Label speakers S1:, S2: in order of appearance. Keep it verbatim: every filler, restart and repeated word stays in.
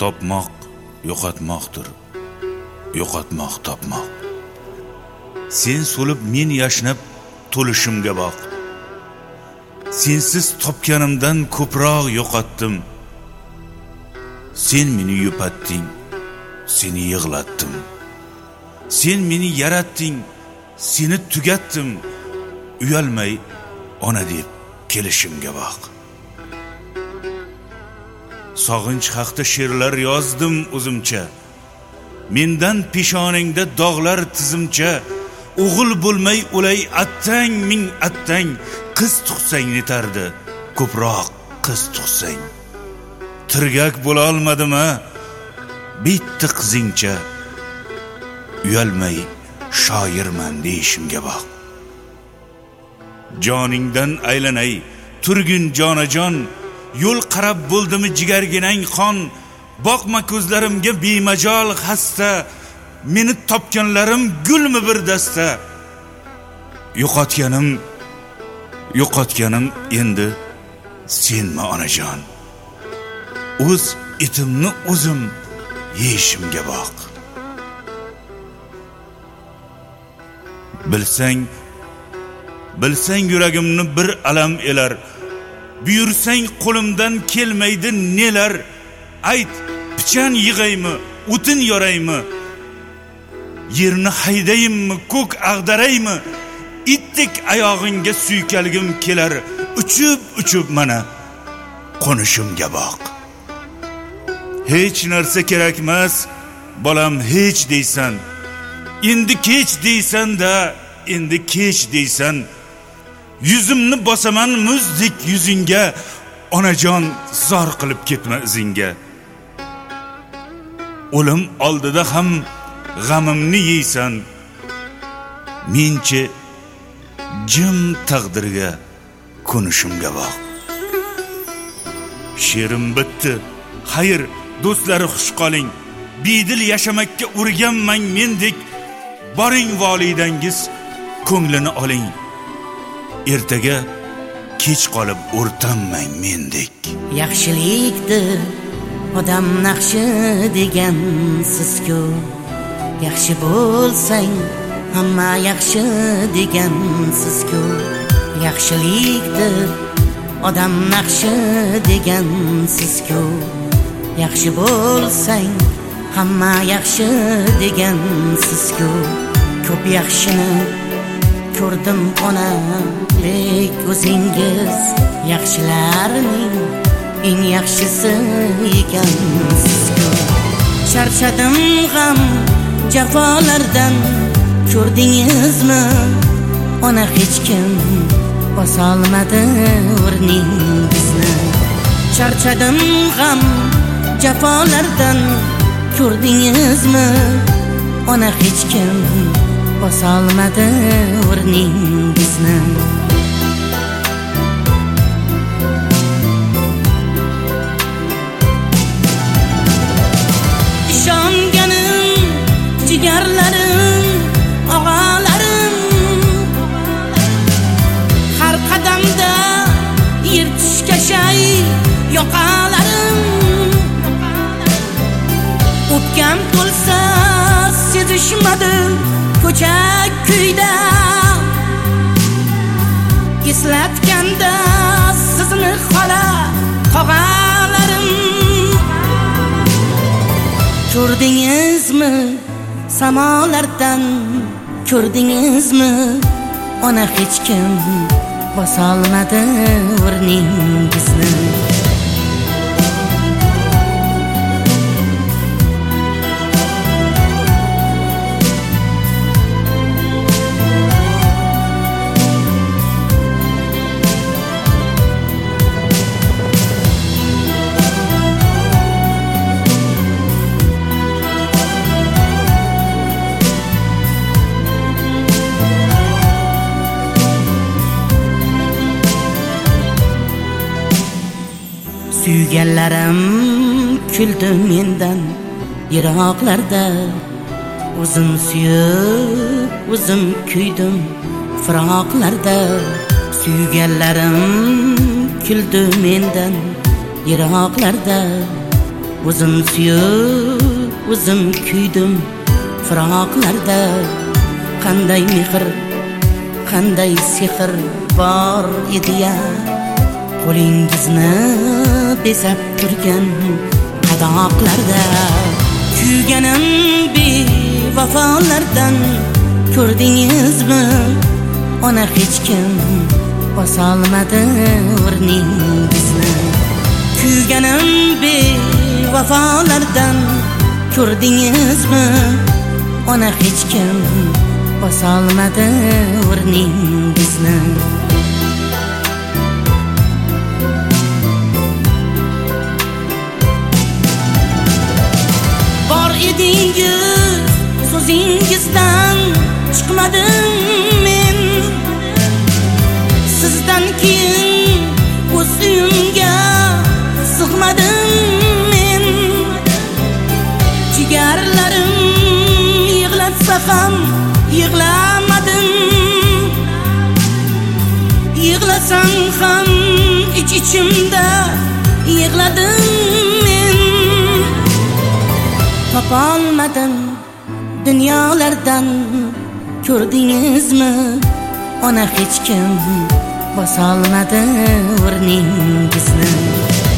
S1: topmoq yo'qotmoqdir, yo'qotmoq topmoq. Sen so'lib men yashnab to'lishimga boq. Sensiz topganimdan ko'proq yo'qotdim. Sen meni yupatding, seni yig'latdim. Sen meni yaratding, seni tugatdim. Uyalmay ona deb kelishimga boq. Sog'inch haqida she'rlar yozdim o'zimcha. Mendan peshoningda dog'lar tizimcha. O'g'il bo'lmay o'lay attang ming attang. Qiz tug'sang netardi, ko'proq qiz tug'sang. Tirgak bo'la olmadim-a, bitta qizingcha. Uyalmay shoirman deyishimga boq. Joningdan aylanay, turgin jonajon. Yo'l qarab bo'ldimi jigarginang qon. Boqma ko'zlarimga bemajol xasta. Meni topganlarim gulmi bir dasta. Yo'qotganim, yo'qotganim endi senmi onajon. O'z etimni o'zim yeyishimga boq. Bilsang, bilsang yuragimni bir alam elar. Buyursang qo'limdan kelmaydi nelar. Ayt, pichan yig'aymi, o'tin yoraymi? Yerni haydayimmi, ko'k ag'daraymi? Itdek oyog'ingga suykalgim kelar. Uchib uchib mana qo'nishimga boq. Hech narsa kerakmas, bolam hech deysan. Endi kech deysan-da, endi kech deysan. Yuzimni bosaman muzdek yuzingga. Onajon, zor qilib ketma izingga. O'lim oldida ham g'amimni yeysan. Menchi jim taqdirga ko'nishimga boq. She'rim bitdi. Xayr, do'stlari xush qoling. Bedil yashamakka urganman mendek. Boring validangiz, ko'nglini oling. Ertaga kech qolib o'rtanmang mendek.
S2: Yaxshilikdir odam naqshi degan siz-ku. Yaxshi bo'lsang hamma yaxshi degan siz-ku. Yaxshilikdir odam naqshi degan siz-ku. Yaxshi bo'lsang hamma yaxshi degan siz-ku. Ko'p yaxshini ko'rdim ona, lek o'zingiz yaxshilarning eng yaxshisi ekansiz-ku. Charchadim g'am jafolardan, ko'rdingizmi? Ona hech kim bosolmadi o'rningizni. Charchadim g'am jafolardan, ko'rdingizmi? Ona hech kim bosolmadi o'rningizni. Ishonganim jigarlarim, og'alarim, har qadamda yer tushkashay yoqalarim. O'pkam to'lsa sezishmadi ko'cha kuyda. Eslatganda sizni xola tog'alarim. Ko'rdingizmi samolardan, ko'rdingizmi? Ona hech kim bosolmadi o'rningizni. Suyganlarim kuldi mendan yiroqlarda. O'zim suyib, o'zim kuydim firoqlarda. Suyganlarim kuldi mendan yiroqlarda. o'zim suyib o'zim kuydim firoqlarda. Qanday mehr, qanday sehr bor edi-ya, qo'lingizni besab turgan qadoqlarda. Kuyganim bevafolardan ko'rdingizmi? Ona hech kim bosolmadi o'rningizni. Kuyganim bevafolardan ko'rdingizmi? Ona hech kim bosolmadi o'rningizni. Bor edingiz so'zingizdan chiqmadim men, sizdan keyin o'z uyimga sig'madim men. Jigarlarim yig'latsa ham yig'lamadim, yig'lasam ham ich-ichimda yig'ladim men. Topolmadim dunyolardan ko'rdingizmi? Ona hech kim bosolmadi o'rningizni.